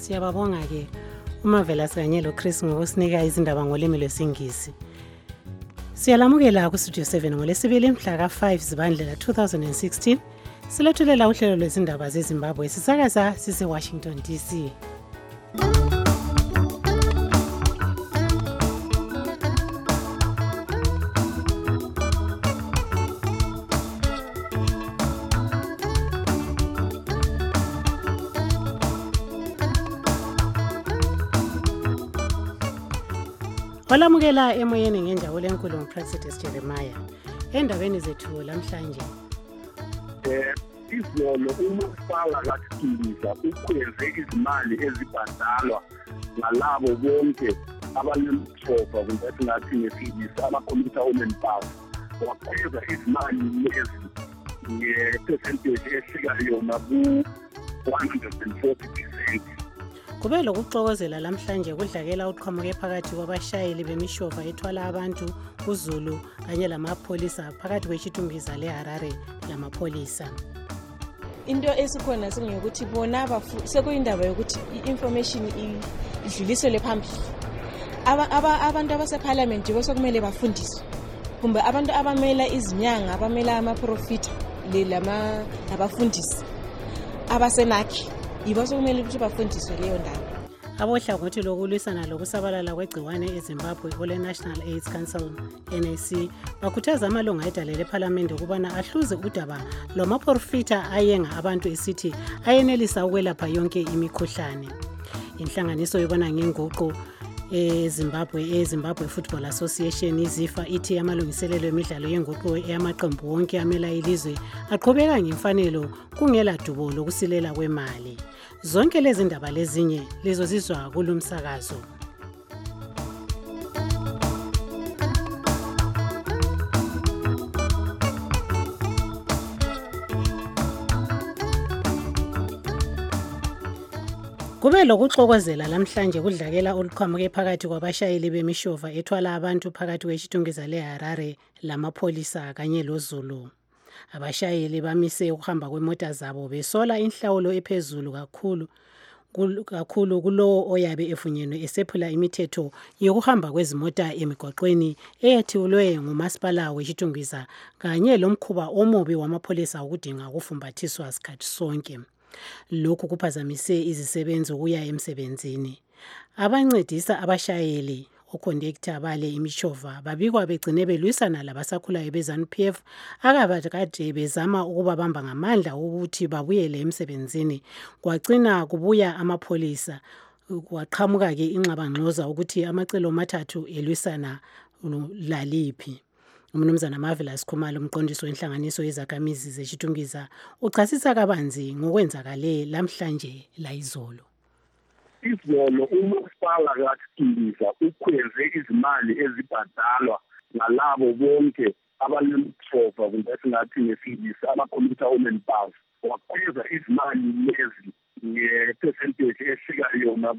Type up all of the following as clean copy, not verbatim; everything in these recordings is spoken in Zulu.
Siyababonga ke uMarvelous kanye loChris ngokusinika izindaba ngolimi lwesingisi. Siyalamukela kuStudio 7 ngolesibili mhla ka5 Zibandlela 2016. Silethulela uhlelo lwezindaba zeZimbabwe sisakaza sise Washington DC. Walamukela emoyeni ngenjabulo enkulu nguPresidency Jeremiah. Endabeni zethu lamhlanje. Izolo umasipala kaThibisa ukwenze izimali ezibhadalwa ngalabo bonke abanemthofa kumbe ngathi ngesingisi ama-computer women pass. Wakhweza izimali lezi nge-percentage efika yona ku-140%. Kube lokuxokozela lamhlanje kudlakela uqhamuke phakathi kwabashayeli bemishova ethwala abantu uZulu kanye lamapholisa phakathi kwechithumbiza leHarare lamapholisa. Into esikhona singokuthi bona sekuyindaba yokuthi i-information idluliselwe phambili. Abantu abaseParliament besokumele bafundiswe. Kumbe abantu abamela izinyanga, abamela amaprofita labafundisi abasenakhi yibo sokumele ukuthi bafundiswe leyo ndaba. Abohlangothi lokulwisana lokusabalala kwegciwane eZimbabwe ole National AIDS Council NAC bakhuthaza amalunga edale eParliament ukubana ahluze udaba lwamaprofita ayenga abantu esithi ayenelisa ukwelapha yonke imikhuhlane. Inhlanganiso yobona ngenguqu eZimbabwe Football Association izifa ithi amalungiselelo emidlalo yenguqu eyamaqembu wonke amela ilizwe aqhubeka ngemfanelo kungela dubo lokusilela kwemali. Zonke lezi ndaba lezinye lizozizwa kulumsakazo. Kube lokuxokozela lamhlanje kudlakela oluqhamuke phakathi kwabashayeli bemishova ethwala abantu phakathi kwechithungiza leHarare lamapholisa kanye loZulu. Abashayeli bamise ukuhamba kwemota zabo besola inhlawulo ephezulu kakhulu kulowo oyabe efunyenwe esephula imithetho yokuhamba kwezimota emigwaqweni eyethulwe ngumasipala wechithungiza kanye lomkhuba omubi wamapholisa ukudinga ukufumbathiswa sikhathi sonke. Lokhu kuphazamise izisebenzi ukuya emsebenzini. Abancedisa abashayeli uconductor bale imishova babikwa begcine belwisana labasakhulayo beZANU-PF akade bezama ukubabamba ngamandla ukuthi babuyele emsebenzini. Kwagcina kubuya amapholisa kwaqhamuka ke inxabangxoza ukuthi amacelo amathathu elwisana laliphi. Umnumzana Marvelous Khumalo umqondisi wenhlanganiso yezakhamizi zechithungiza uchasisa kabanzi ngokwenzakale lamhlanje layizolo. Izolo umasipala kaThibisa ukwenze izimali ezibhadalwa ngalabo bonke abanemthofa kumbe ngathi ngesingisi ama-computer women pass. Wakhweza izimali lezi nge-percentage efika yona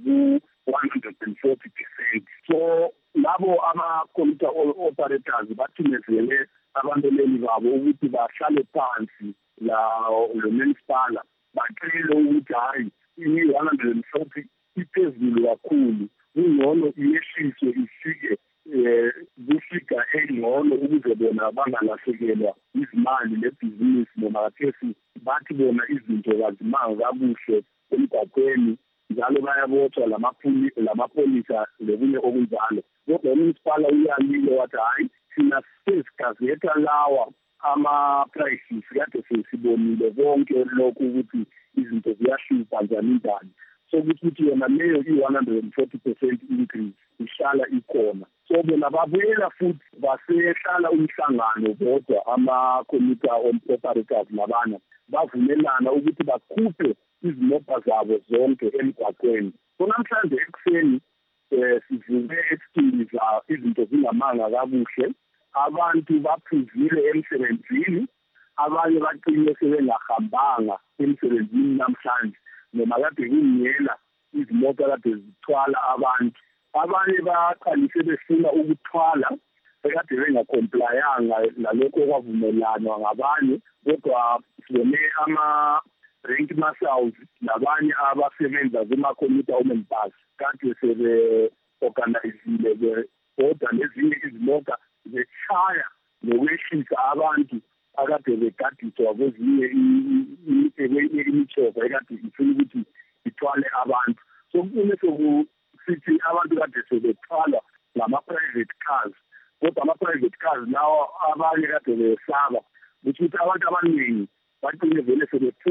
ku-140%. So labo ama-computer operators bathimezele abantoleli babo ukuthi bahlale phansi lo-municipal bacele ukuthi hayi i-140 iphezulu kakhulu, kungcono iyehliswe ifike kufika engcono ukuze bona bangalahlekelwa izimali lebhizinisi noma kathesi bathi bona izinto kazimanga kabuhle emgwaqweni njalo bayabotshwa lamapholisa lokunye okunjalo. Kodwa umasipala uyalile wathi hayi thina sesigazeta lawa ama-prices kade sesibonile konke lokhu ukuthi izinto ziyahlupha njani. So ukuthi yona leyo i-140% increase ihlala ikhona. So bona babuyela futhi basehlala umhlangano kodwa ama-computer operators labana bavumelana ukuthi bakhuphe izimota zabo zonke emgwaqweni. So namhlanje ekuseni sivuke eStiliza izinto zingamanga kabuhle, abantu baphuzile emsebenzini, abanye baqine sebengahambanga emsebenzini namhlanje noma kade kungela izimota kade zithwala abantu. Abanye baqalise befuna ukuthwala bekade bengacomplyanga nalokho okwavumelanwa ngabanye, kodwa sibone ama-rank St Marcel's labanye abasebenza kuma-commuter women bus kade sebe-organizile bebhoda nezinye izimota zeshaya nokwehlisa abantu akade begadiswa kwezinye imithova ekade ifuna ukuthi ithwale abantu. So kumele sokusithi abantu kade sebethwalwa ngama-private cars, kodwa ama-private cars lawo abanye kade besaba ukuthi abantu abaningi bagcine vele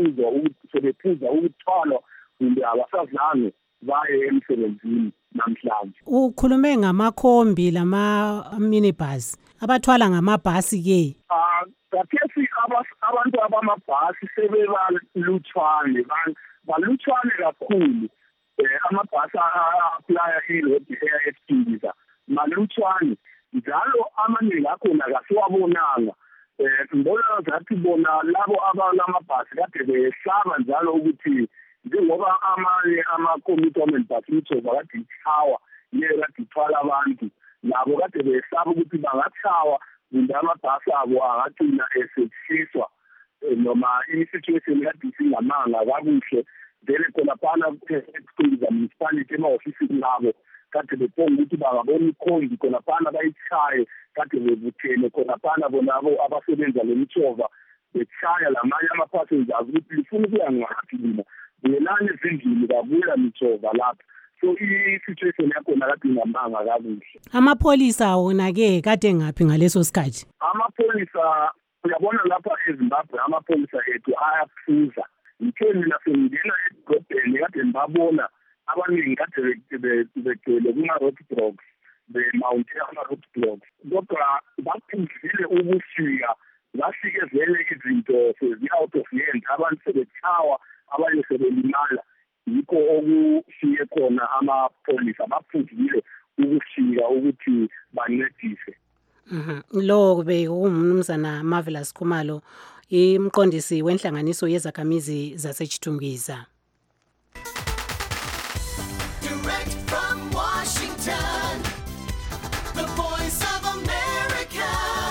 sebephuza ukuthwalwa kumbe abasazange baye emsebenzini namhlanje. Ukhulume ngamakhombi lama-minibus abathwala ngamabhasi ke. Kathesi abantu abamabhasi sebebalutshwane balutshwane kakhulu. Amabhasi aplaya i-road air malutshwane njalo amaningi akhona kasiwabonanga. Ngibona ngathi bona labo abalamabhasi kade besaba njalo ukuthi njengoba amanye ama-commuter women bus imithova kade ichawa kade ithwala abantu, nabo kade besaba ukuthi bangachawa kumbe amabhasi abo angagcina eseshiswa noma i-situation kade isingamanga kakuhle. Vele khona phana kuza municipality ema-ofisini labo kade bephonga ukuthi bangabona ikhombi khona phana bayichaye kade bebuthene khona phana bonabo abasebenza lemithova bechaya lamanye ama-passengers ukuthi lifuna ukuya ngaphi lina buyelani ezindlini babuya mithova lapha. So i-situation yakhona kade ingamanga kakuhle. Amapholisa wona-ke kade ngaphi ngaleso sikhathi? Amapholisa uyabona lapha eZimbabwe amapholisa ethu ayaphuza. Ngithe mina sengingena edrobheni kade ngibabona abaningi kade begcwele kuma-roadblocks bemounte ama-roadblocks, kodwa baphuzile ukufika bafike vele izinto sezi-out of hand, abantu sebechawa abanye sebelimala. Yikho okufike khona amapholisa baphuzile ukufika ukuthi bancedise. Lo kube umnumzana Marvelous Khumalo, imqondisi wenhlanganiso yezakhamizi zaseChitungwiza. Direct from Washington, the Voice of America,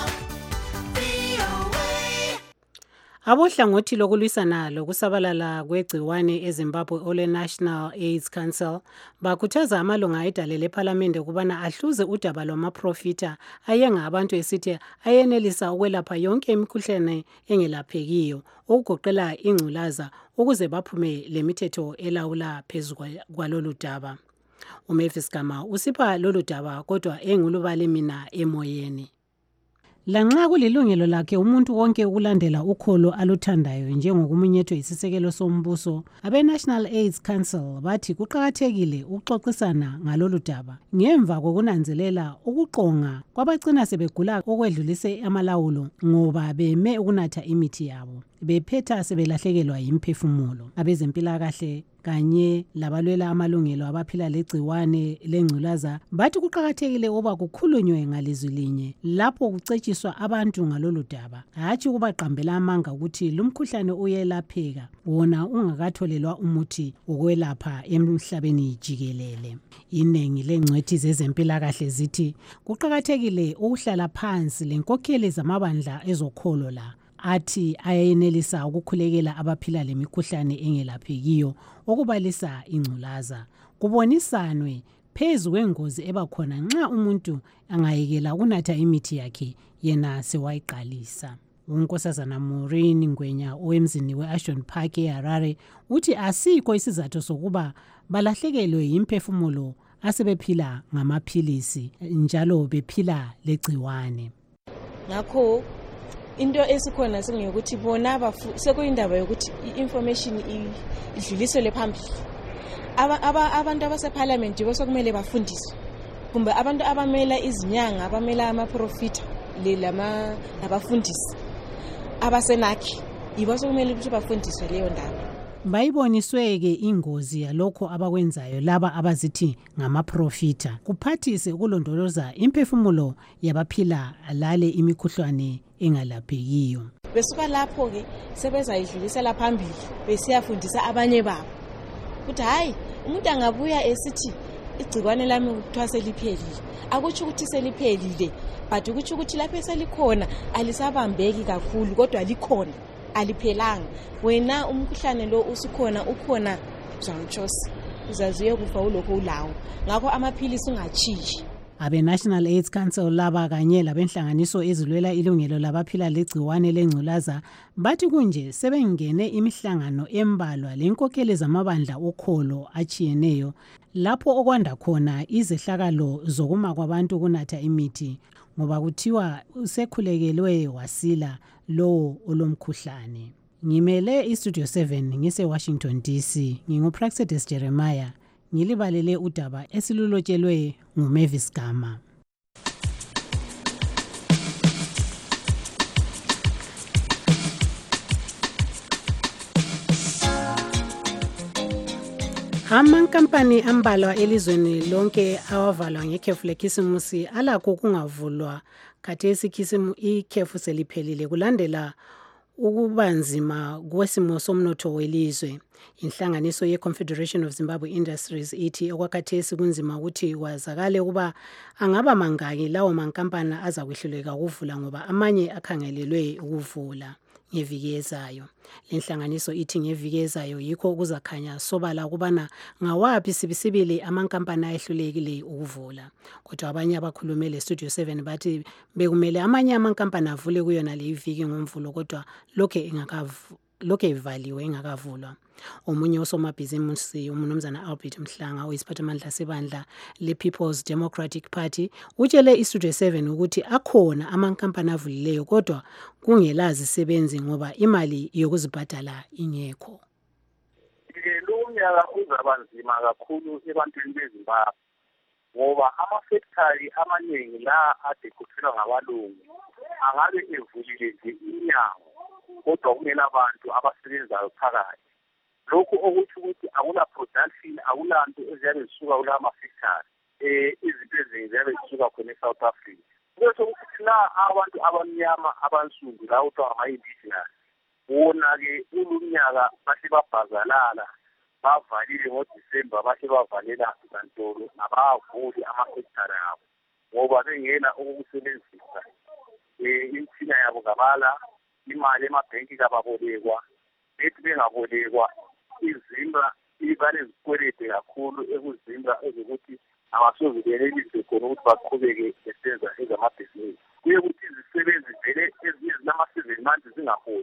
VOA. Abohlangothi lokulwisana lokusabalala kwegciwane eZimbabwe ole National AIDS Council bakhuthaza amalunga edalele eParliament ukubana ahluze udaba lwamaprofita ayenga abantu esithi ayenelisa ukwelapha yonke imikhuhlane engelaphekiyo okugoqela ingculaza ukuze baphume lemithetho elawula phezu kwalolu daba. uMavis Gama usipha lolu daba kodwa engulubali mina emoyeni. Lanxa kulilungelo lakhe umuntu wonke ukulandela ukholo aluthandayo njengokumunyethwa isisekelo sombuso, abe-National AIDS Council bathi kuqakathekile ukuxoxisana ngalolu daba ngemva kokunanzelela ukuqonga kwabagcina sebegula okwedlulise amalawulo ngoba beme ukunatha imithi yabo, bephetha sebelahlekelwa yimphefumulo. Abezempilakahle kanye labalwela amalungelo abaphila legciwane lengculaza bathi kuqakathekile ukuba kukhulunywe ngalizwi linye lapho kucetshiswa abantu ngalolu daba, hatshi ukubaqambela amanga ukuthi lumkhuhlane uyelapheka wona ungakatholelwa umuthi wokwelapha emhlabeni jikelele. Inengi lengcwethi zezempilakahle zithi kuqakathekile ukuhlala phansi lenkokheli zamabandla ezokholo la athi ayenelisa ukukhulekela abaphila lemikhuhlane engelaphekiyo okubalisa ingculaza, kubonisanwe phezu kwengozi ebakhona nxa umuntu angayekela ukunatha imithi yakhe yena sewayiqalisa. uNkosazana Maureen Ngwenya owemzini we-Ashton Park eHarare uthi asikho isizathu sokuba balahlekelwe yimphefumulo asebephila ngamaphilisi njalo bephila legciwane. Ngakho into esikhona singukuthi bona sekuyindaba yokuthi i-information idluliselwe phambili. Abantu abaseParliament bosokumele bafundiswe, kumbe abantu abamela izinyanga abamela amaprofita labafundisi abasenakhi yibo sokumele ukuthi bafundiswe leyo ndaba. Bayibonisweke ingozi yalokho abakwenzayo laba abazithi ngamaprofita kuphathise ukulondoloza imphefumulo yabaphila lale imikhuhlane engalaphekiyo. Besuka lapho ke sebezayidlulisela phambili besiyafundisa abanye babo ukuthi hayi umuntu angabuya esithi igcikwane lami kuthiwa seliphelile, akutsho ukuthi seliphelile but ukutsho ukuthi lapho selikhona alisabambeki kakhulu kodwa likhona. aliphelanga. Wena umkhuhlane lo usukhona ukhona uzamtshosa. Uzaziye kufa ulokho ulawo. Ngakho amaphilisi ungatshiyi. Abe-National AIDS Council laba kanye labenhlanganiso ezilwela ilungelo labaphila legciwane lengculaza bathi kunje sebengene imihlangano embalwa lenkokheli zamabandla okholo achiyeneyo lapho okwanda khona izehlakalo zokuma kwabantu kunatha imithi ngoba kuthiwa usekhulekelwe wasila lowo olomkhuhlane. Ngimele iStudio 7 ngise-Washington DC, nginguPraxedis Jeremiah. Ngilibalele udaba esilulotshelwe nguMavis Gama. Amankampani ambalwa elizweni lonke awavalwa ngekhefu lekhisimusi alakho kungavulwa khathesi ikhefu seliphelile kulandela ukuba nzima kwesimo somnotho welizwe. Inhlanganiso ye-Confederation of Zimbabwe Industries ithi okwakhathesi kunzima ukuthi kwazakale ukuba angaba mangaki lawo mankampani azakwehluleka ukuvula ngoba amanye akhangelelwe ukuvula ngeviki ezayo. Lenhlanganiso ithi ngeviki ezayo yikho kuzakhanya sobala ukubana ngawaphi sibisibili amankampani ayehlulekile ukuvula. Kodwa abanye abakhulume leStudio 7 bathi bekumele amanye amankampani avule kuyona le iviki ngomvulo kodwa lokhe ivaliwe ingakavulwa. Omunye osomabhizimusi uMnumzana Albert Mhlanga oyisiphathamandla sebandla le-People's Democratic Party utshele iStudio 7 ukuthi akhona amankampani avulileyo kodwa kungelazi sebenzi ngoba imali yokuzibhadala ingekho. Lo nyaka uzaba nzima kakhulu ebantwini beZimbabwe ngoba amafactory amaningi la ade kuphilwa ngabalungu angabe evulile nje inyawo kodwa kumele abantu abasebenzayo phakathi. Lokhu okuthi ukuthi akula production akulanto eziyabe zisuka kula mafactory izinto ezinye ziyabe zisuka khona eSouth Africa. Bese ukuthi la abantu abamnyama abansundu la uthiwa ama-indigenous wona-ke ulumnyaka bahle babhazalala bavalile ngoDisemba bahle bavalela kantolo abavuli amafactory abo ngoba bengena ukukusebenzisa imithina yabo kabala imali emabhenki kababolekwa bethi bengabolekwa izimba ibale zikwelede kakhulu ekuzimba ezokuthi abasoze benelise khona ukuthi baqhubeke besenza ezamabhizinisi. Kuye ukuthi izisebenzi vele ezinama-7 months zingaholi,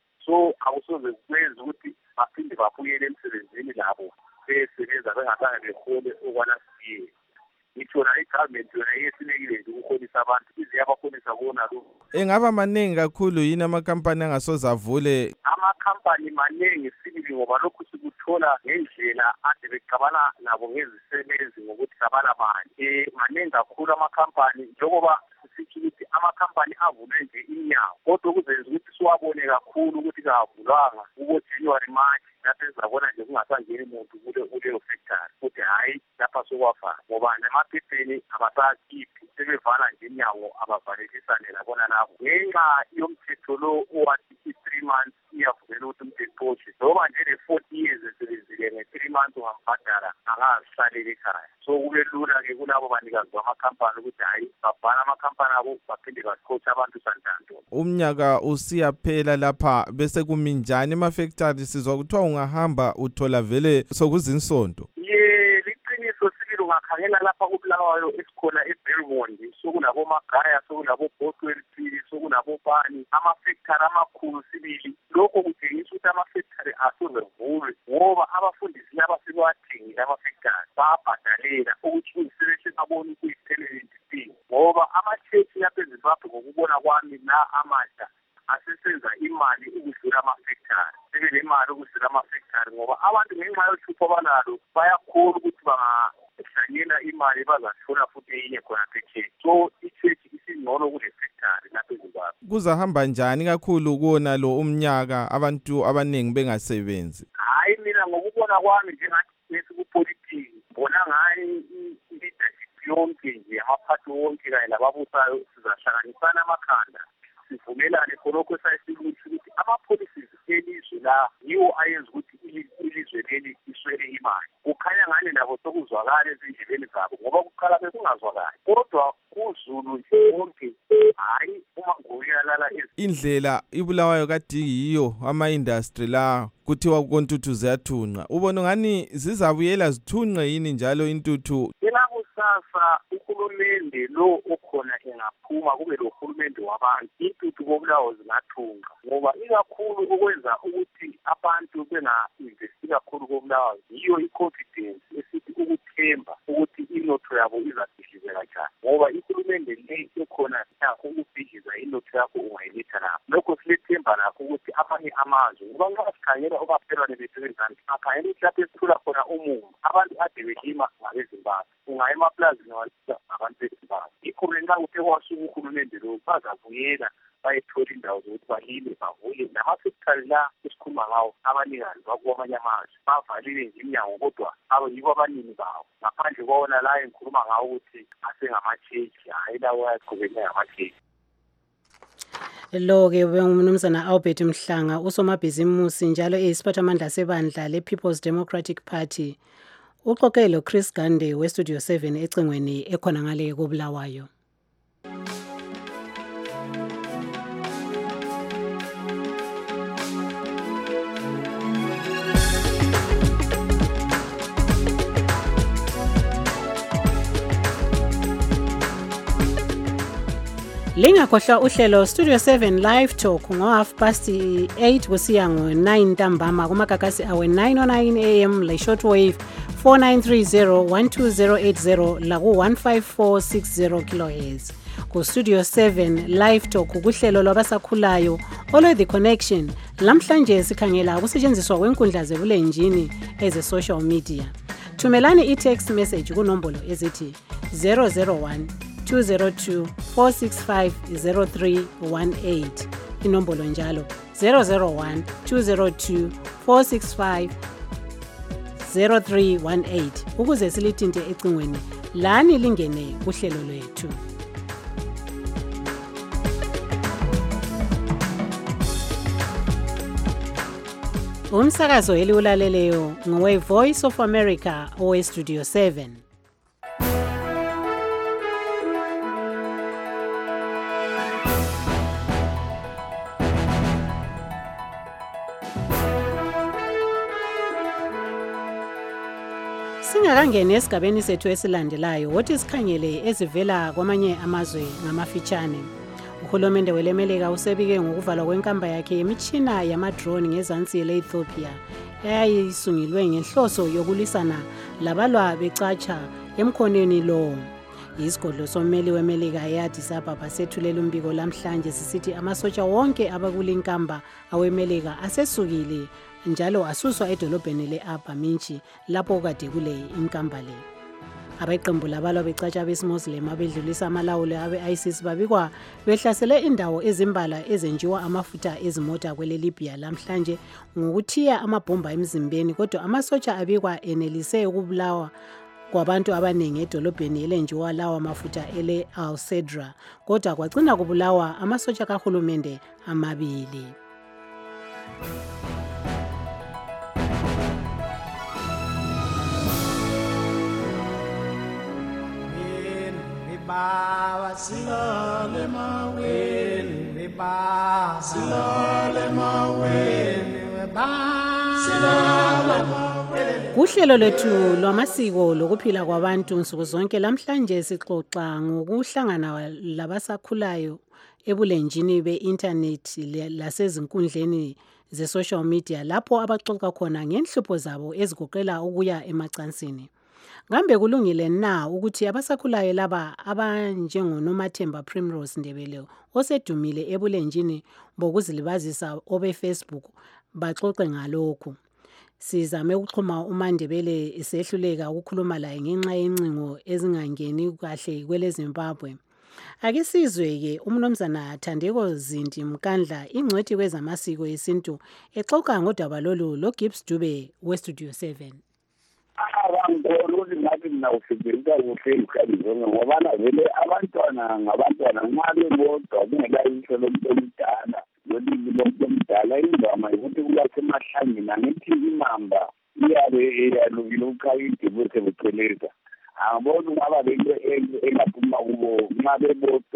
so akusoze kwenza ukuthi baphinde babuyele emsebenzini labo besebenza bengazange behole okwanasiye. Ngitshona igovernment yona yesinekile nje ukuholisa abantu ize yabaholisa kona lokhu. Engaba maningi kakhulu yini amakampani angasoze avule? Amakhampani maningi sibili ngoba lokhu sikuthola ngendlela ade bexabana nabo ngezisebenzi ngokuthi kabala mali. Maningi kakhulu amakhampani njengoba sithi ukuthi amakhampani avule nje inyawo kodwa kuzenza ukuthi siwabone kakhulu ukuthi kavulwanga uko-January March lapho ezabona nje kungasangeni muntu kuleyo factory ukuthi hayi lapha sokwavala ngoba nemaphepheni abasakhiphi sebevala nje inyawo abavalelisane labona nabo ngenxa yomthetho lo owathi 3 months iyavumela ukuthi umthetho oshe ngoba nje le-40 years esebenzile nge-3 months ungambhadala angazihlaleli ekhaya. So kube lula-ke kulabo banikazi bamakhampani ukuthi hayi babhala amakhampani abo baphinde basikhotshe abantu santanto. Umnyaka usiyaphela lapha bese kuminjani emafactory sizwa kuthiwa ungahamba uthola vele sokuzinsonto. Liqiniso sibili ungakhangela lapha kubulawayo esikhona eBelmont sokunabomagaya sokunabobotwelipili sokunabopani amafactory amakhulu sibili. Lokho kutshengisa ukuthi amafactory asozevulwe ngoba abafundisi laba sebewathengile amafactory babhadalela ukuthi sebesebabona ukuyiphelele thing ngoba ama-church lapha eZimbabwe ngokubona kwami la amasha asesenza imali ukudlula amafactory sebenemali ukudlula amafactory ngoba abantu ngenxa yohlupho abanalo bayakhona ukuthi bangahlanyela imali bazathola futhi eyinye khona phe. So i-church isingcono kule-factory lapha eZimbabwe. Kuzahamba njani kakhulu kuwona lo umnyaka abantu abaningi bengasebenzi? Hayi mina ngokubona kwami njengathi kupolitiki bona ngani i-leadership yonke nje amaphathi wonke kanye lababusayo sizahlanganisana amakhanda sivumelane khonokho esayisiluthi ukuthi ama-policies elizwe la yiwo ayenza ukuthi ilizwe leli iswele imali. Kukhanya ngani nabo sokuzwakala ezindlebeni zabo ngoba kuqala bekungazwakali kodwa kuzulu nje wonke hayi uma ngoyalala indlela iBulawayo kade yiyo ama-industry la kuthiwa kontuthu ziyathunqa. Ubona ngani zizabuyela zithunqe yini njalo intuthu? Kusasa uhulumende lo okhona engaphuma kube lo hulumende wabantu intuthu koBulawayo zingathunqa ngoba ikakhulu ukwenza ukuthi abantu benga-investi kakhulu koBulawayo yiyo i-confidence esithi ukuthemba ukuthi inotho yabo izabhidlizeka njani ngoba ihulumende le ekhona yakho ukubhidliza inotho yakho ungayiletha lapho. Lokho silethemba lakho ukuthi amanye amazwe ngoba nxa sikhangela obaphelwane besebenzani akhangela ukuthi lapho esithula khona umumo abantu ade belima ngabezimbabwe ungaya emaplazini walisa abantu bezimbabwe. Yikho ngenxa ukuthi kwasuka uhulumende lo bazavuyela bayethola indawo zokuthi balime bavule namafektari la esikhuluma ngawo abanikazi bakwamanye amazwe bavalile nje iminyango kodwa yibo abanini bawo ngaphandle kwawona la engikhuluma ngawo ukuthi asengamachechi hayi lawo ayaqhubeka ngamachechi. Lo-ke bengumnumzana Albert Mhlanga usomabhizimusi njalo eyisiphathamandla sebandla le-People's Democratic Party. Uxoxe lo Chris Gande weStudio 7 ecingweni ekhona ngale koBulawayo. Lingakhohlwa uhlelo Studio 7 Live Talk ngo8:30 kusiya ngo9 ntambama kumagagasi awe 909 AM le shortwave 4930 la ku 15460 kHz. Ku Studio 7 Live Talk kuhlelo lwabasakhulayo olwe The Connection. Lamhlanje sikhangela ukusetshenziswa kwenkundla zebulenjini eze social media. Thumelani i-text message kunombolo ezithi 001 202 465 0318. Inombolo njalo 001 202 465 0318 ukuze silithinte ecingweni lani lingene kuhlelo lwethu. Umsakazo eliulaleleyo ngowe Voice of America owe Studio 7. Singakangeni esigabeni sethu esilandelayo wothi sikhangele ezivela kwamanye amazwe ngamafitshane. Uhulumende welemelika usebike ngokuvalwa kwenkamba yakhe yemitshina yama-drone ngezansi le-Ethiopia eyayisungilwe ngenhloso yokulisana labalwa becatsha emkhonweni lo. Isigodlo sommeli wemelika e-Addis Ababa sethulela umbiko lamhlanje sisithi amasotsha wonke abakulinkamba awemelika asesukile njalo asuswa edolobheni le-Upper Minchi lapho kade kule inkamba le. Abeqembu labalwa becatsha abesimuslim abedlulisa amalawulo abe-ISIS babikwa behlasele indawo ezimbala ezenjiwa amafutha ezimota kwele Libya lamhlanje ngokuthiya amabhomba emzimbeni kodwa amasotsha abikwa enelise ukubulawa kwabantu abaningi edolobheni elenjiwa lawa mafutha ele Al-Sedra kodwa kwagcina kubulawa amasotsha kahulumende amabili. Silale maweni ba silale maweni ba silale maweni. Kuhlelo lethu lwamasiko lokuphila kwabantu nsuku zonke lamhlanje sixoxa ngokuhlangana labasakhulayo ebulenjini be-internet lasezinkundleni ze-social media lapho abaxoxa khona ngenhlupho zabo ezigoqela ukuya emacansini. Ngambe kulungile na ukuthi abasakhulayo laba abanjengoNomathemba Primrose Ndebele osedumile ebulenjini bokuzilibazisa obe-Facebook baxoxe ngalokhu. Sizame ukuxhuma uMandebele esehluleka ukukhuluma laye ngenxa yencingo ezingangeni kahle kwele Zimbabwe. Ake sizwe-ke umnumzana Thandeko Zindi Mkandla ingcwethi kwezamasiko esintu exoxa ngodaba lolu loGibbs Dube weStudio 7. Abantu ngathi nawusebenzisa kuhle ikhalizo ngoba vele abantwana ngabantwana nxa bebodwa kungelayisho lomuntu omdala lolimi lomuntu omdala indaba ukuthi kuyasemahlangeni angithi imamba iyabe eyalukile ukhayide bese becheleza angibona ungaba lento engaphuma kubo nxa bebodwa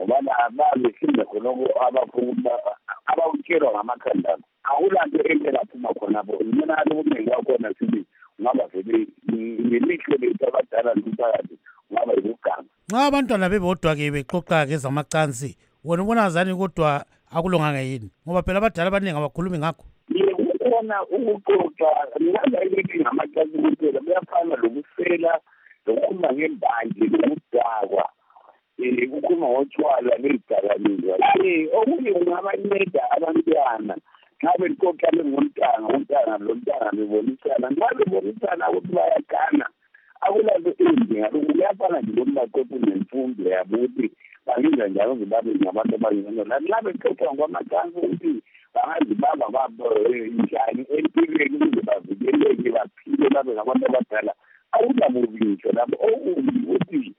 ngoba babesinda khonoko abakutshelwa ngamakhanda akulanto into laphuma khonapho mina ukuthi ngakhona sithi ngaba vele ngelihlo lethu abadala nomphakathi ngaba yokuganga nxa abantwana bebodwa-ke bexoxa ngezamacansi wona ubona zani kodwa akulunganga yini ngoba phela abadala abaningi abakhulumi ngakho kukhona ukuxoxa ngingazayileki ngamacansi kuphela kuyafana lokusela lokukhuluma ngembanje lokudakwa ukukhuluma ngotshwala nezidakamizwa okunye kungabanceda abantwana nxa bexoxa ngomntana lomntana bebonisana nxa bebonisana ukuthi bayagana akulanto embi ngalokhu kuyafana nje ukuthi baxoxe nemfundo yabo ukuthi bangenza njalo zibabe ngabantu abangcono nxa bexoxa ngamacansi ukuthi bangazibamba njani empilweni ukuze bavikeleke baphile babe ngabantu abadala awunabubiso lapho okubi ukuthi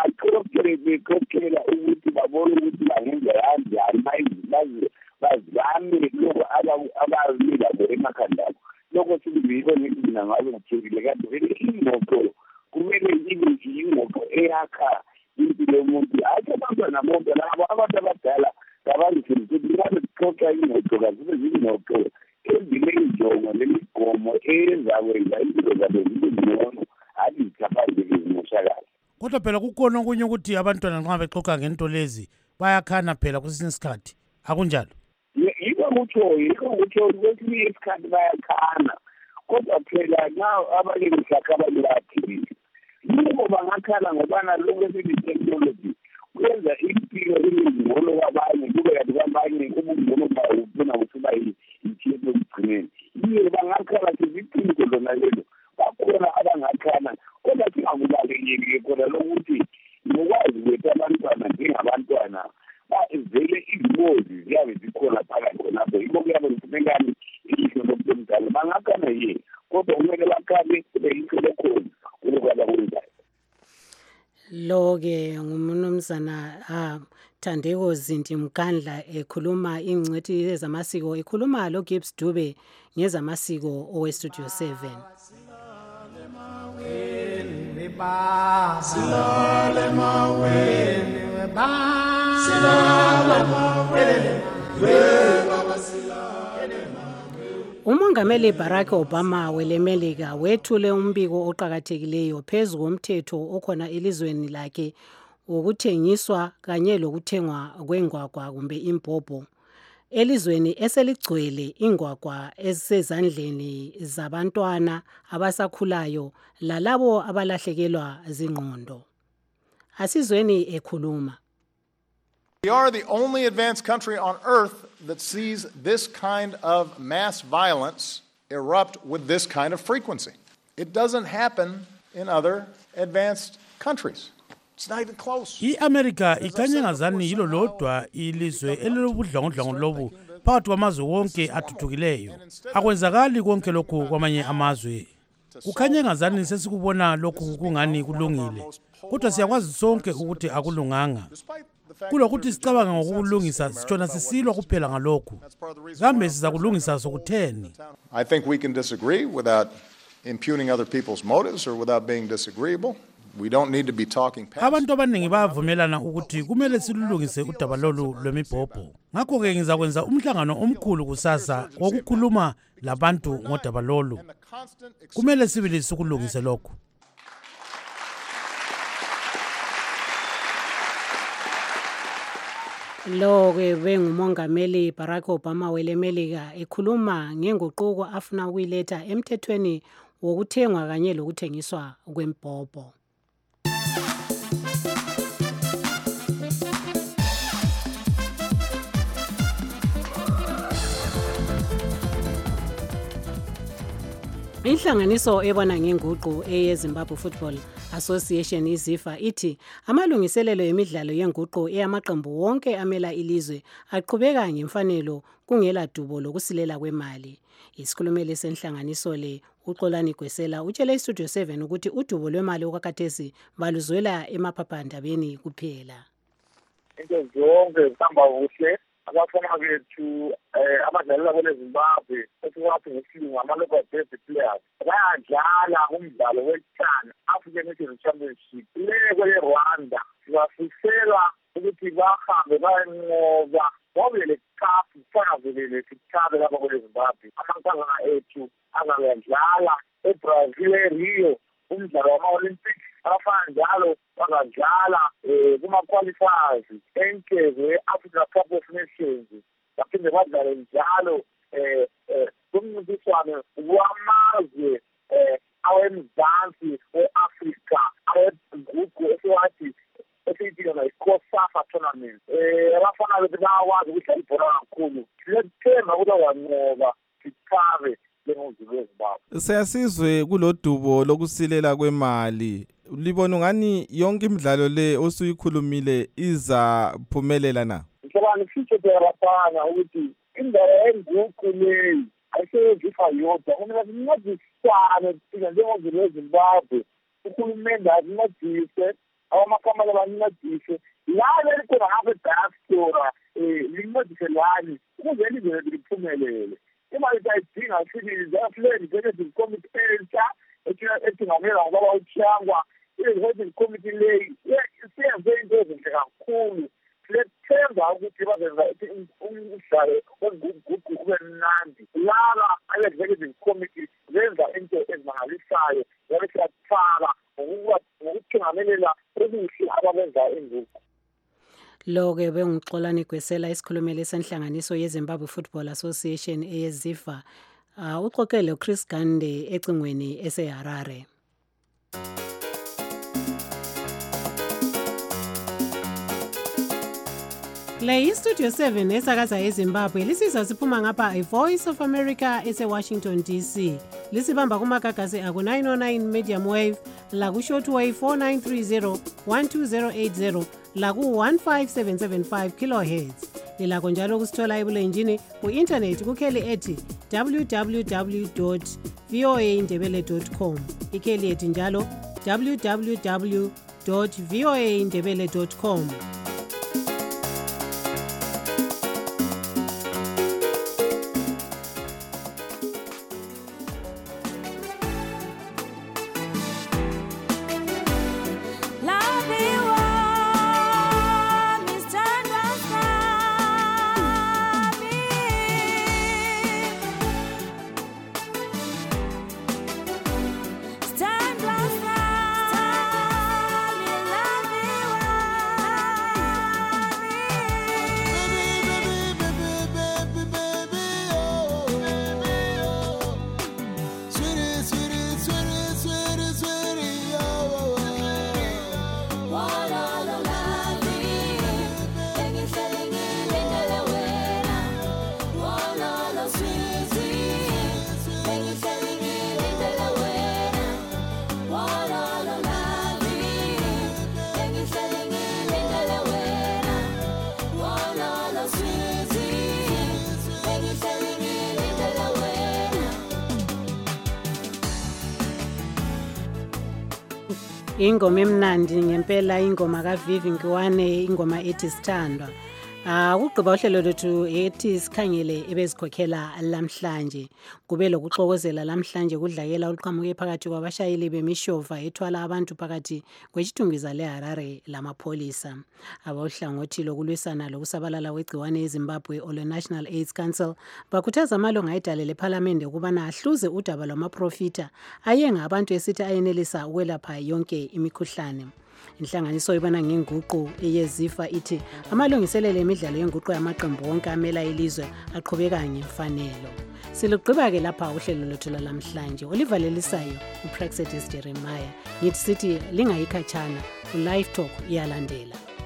bexoxela ukuthi babone ukuthi bangenza kanjani bazame lokho abazinikabo emakhanda abo lokho sikubiko ngendlela ngabe ngithekile kanti vele ingxoxo kumele ibe ingxoxo eyakha impilo yomuntu hayi abantwana bonke labo abantu abadala ngabangifuna ukuthi ngabe sixoxa ingxoxo kazibe zingxoxo ezile injongo nemigomo eyenza kwenza impilo zabo zibe ngcono hadi zichaphazele zimoshakala kodwa phela kukhona okunye ukuthi abantwana nxa bexoxa ngento lezi bayakhana phela kwesinye isikhathi akunjalo yikho kutsho kwesinye isikhathi bayakhana kodwa phela nxa abanye mhlaka abanye bayaphilisa yibo bangakhala ngobana lokhu esili-technology kuyenza impilo ibengcono kwabanye kube kanti kwabanye ubungcono bufuna ukuthi bayithiyelo ekugcineni yiyo bangakhala siziqiniso lona lelo bakhona abangakhala kodwa singakubalekeki khona lokuthi nokwazi kwethu abantwana njengabantwana vele izingozi ziyabe zikhona phakathi khonapho yikho kuyabe kufunekani ilihlo lomuntu omdala bangakhana ye kodwa kumele bakhale kube yihlo lokhona kulokhu abakwenzayo lo-ke ngumnumzana Thandeko Zinti Mkandla ekhuluma ingcwethi yezamasiko ekhuluma loGibbs Dube ngezamasiko owestudio 7 silale maweni uMongameli Barack Obama welemelika wethule umbiko oqhakathekileyo phezu komthetho okhona elizweni lakhe ukuthengiswa kanye lokuthengwa kwengwagwa kumbe impopho elizweni eseligcwele ingwagwa ezisezandleni zabantwana abasakhulayo lalabo abalahlekelwa zingqondo asizweni ekhuluma. We are the only advanced country on earth that sees this kind of mass violence erupt with this kind of frequency. It doesn't happen in other advanced countries. It's not even close. I-America ikhanyangazani yilo lodwa ilizwe elilobudlongondlongo lobu phakathi kwamazwe wonke athuthukileyo. Akwenzakali konke lokhu kwamanye amazwe. Kukhanyangazani sesikubona lokhu kungani kulungile. Kodwa siyakwazi sonke ukuthi akulunganga. Kulokuthi sicabanga ngokulungisa sitshona sisilwa kuphela ngalokhu. Kambe siza kulungisa sokutheni? I think we can disagree without impugning other people's motives or without being disagreeable. We don't need to be talking past. Abantu abaningi bayavumelana ukuthi kumele silulungise udaba lolu lwemibhobho. Ngakho-ke ngizakwenza umhlangano omkhulu kusasa wokukhuluma labantu ngodaba lolu. Kumele sibilise ukulungisa lokhu. Lo-ke bengumongameli Barack Obama welemelika ekhuluma ngenguquko afuna ukuyiletha emthethweni wokuthengwa kanye lokuthengiswa kwempopho. Inhlanganiso ebona ngenguqu eyeZimbabwe Football Association iZIFA ithi amalungiselelo emidlalo yenguqu eyamaqembu wonke amela ilizwe aqhubeka ngemfanelo kungela dubo lokusilela kwemali. Isikhulumeli senhlanganiso le uXolani Gwesela utshele iStudio 7 ukuthi udubo lwemali okwakhathesi baluzwela emaphephandabeni kuphela. Into zonke zihamba kuhle abafana bethu abadlalela kwele Zimbabwe esiwathi ngesilungu ama-local best players bayadlala umdlalo wetshana African National Championship kwele Rwanda sibafisela ukuthi bahambe bayenqoba ngoba le kafu kufanele sithabe lapha kule Zimbabwe amankazana ethu azakudlala eBrazil eRio umdlalo wama-Olympics abafana njalo bazadlala kuma-qualifiers enkezi e-Africa Cup of Nations baphinde badlale njalo kumncintiswano wamazwe awemzansi we-Afrika awegugu esiwathi esiyibizwa i-COSAFA tournament. Abafana bethu bayakwazi ukudlala ibhola kakhulu. Siyethemba ukuthi bazanqoba sithabe njengomzulu weZimbabwe. Siyasizwe kulodubo lokusilela kwemali. Libona ungani yonke imidlalo le osuyikhulumile izaphumelela na? Ngicabanga sithe abafana ukuthi indawo enguqu leyi ayisebenzisa yodwa kumele sincedisane thina njengomzulu weZimbabwe. Uhulumende asincedise, abamakhamera bancedise, lana elikhona ngapha ediaspora lincedise lani ukuze ilizwe lethu liphumelele. Imali sayidinga sibili afuleni executive committee entsha ethingamela ngobaba uChangwa, i-executive committee leyi siyenze into ezinhle kakhulu. Siyethemba ukuthi bazenza umdlalo wenguquko kube mnandi. Laba ale-executive committee zenza into ezimangalisayo yabe siyathala ngokuthingamelela okuhle abakwenza inguquko. Lo-ke benguXolani Gwesela isikhulumeli senhlanganiso yeZimbabwe Football Association eyeZIFA. Uxoxele uChris Gande ecingweni eseHarare. Le iStudio 7 esakaza eZimbabwe lisizwa siphuma ngapha iVoice of America eseWashington DC. Lisibamba kumagagasi aku 909 medium wave, laku shortwave 4930 12080, laku 15775 kilohertz. Lilakho njalo kusithola ebulenjini ku-internet kukheli ethi www.voaindebele.com. Ikheli ethi njalo www.voaindebele.com. Ingoma emnandi ngempela, ingoma kaVivi Nkiwane, ingoma ethi Sithandwa. Ukugqiba uhlelo lethu ethi sikhangele ebezikhokhela lamhlanje. Kube lokuxokozela lamhlanje kudlayela oluqhamuke phakathi kwabashayeli bemishova ethwala abantu phakathi kwesithungiza leHarare lamapholisa. Abahlangothi lokulwisana lokusabalala kwegciwane eZimbabwe National AIDS Council bakhuthaza amalunga edale lephalamende ukubana ahluze udaba lwamaprofita ayenga abantu esithi ayenelisa ukwelapha yonke imikhuhlane. Inhlanganiso ibona ngenguqu eyeZIFA ithi amalungiselelo emidlalo yenguqu yamaqembu wonke amela ilizwe aqhubeka ngemfanelo. Silugqiba-ke lapha uhlelo lethu lamhlanje. Olivalelisayo uPraxedis Jeremiah. Ngithi sithi lingayikhatshana, uLive Talk iyalandela.